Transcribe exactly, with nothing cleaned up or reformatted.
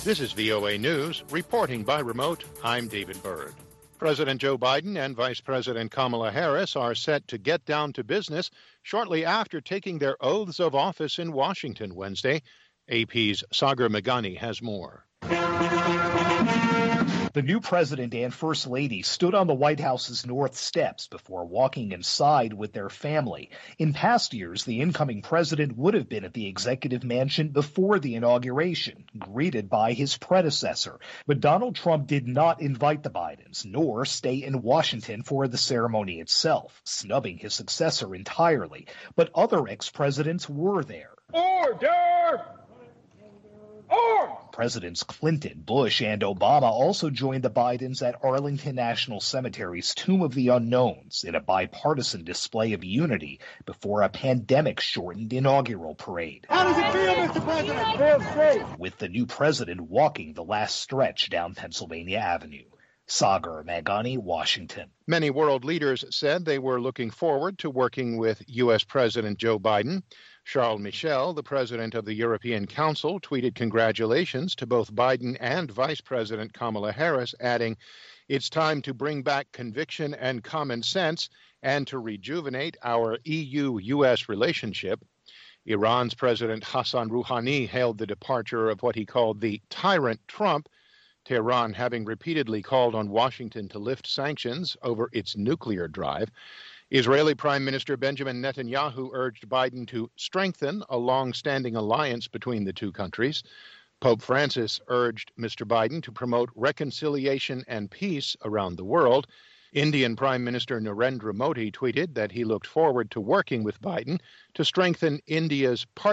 This is V O A News, reporting by remote. I'm David Byrd. President Joe Biden and Vice President Kamala Harris are set to get down to business shortly after taking their oaths of office in Washington Wednesday. A P's Sagar Meghani has more. The new president and first lady stood on the White House's north steps before walking inside with their family. In past years, the incoming president would have been at the executive mansion before the inauguration, greeted by his predecessor. But Donald Trump did not invite the Bidens, nor stay in Washington for the ceremony itself, snubbing his successor entirely. But other ex-presidents were there. Order! Presidents Clinton, Bush, and Obama also joined the Bidens at Arlington National Cemetery's Tomb of the Unknowns in a bipartisan display of unity before a pandemic-shortened inaugural parade. How does it feel, Mister President? Feels great. With the new president walking the last stretch down Pennsylvania Avenue. Sagar Meghani, Washington. Many world leaders said they were looking forward to working with U S. President Joe Biden. Charles Michel, the president of the European Council, tweeted congratulations to both Biden and Vice President Kamala Harris, adding, "It's time to bring back conviction and common sense and to rejuvenate our E U U S relationship." Iran's President Hassan Rouhani hailed the departure of what he called the tyrant Trump, Tehran having repeatedly called on Washington to lift sanctions over its nuclear drive. Israeli Prime Minister Benjamin Netanyahu urged Biden to strengthen a long-standing alliance between the two countries. Pope Francis urged Mister Biden to promote reconciliation and peace around the world. Indian Prime Minister Narendra Modi tweeted that he looked forward to working with Biden to strengthen India's partnership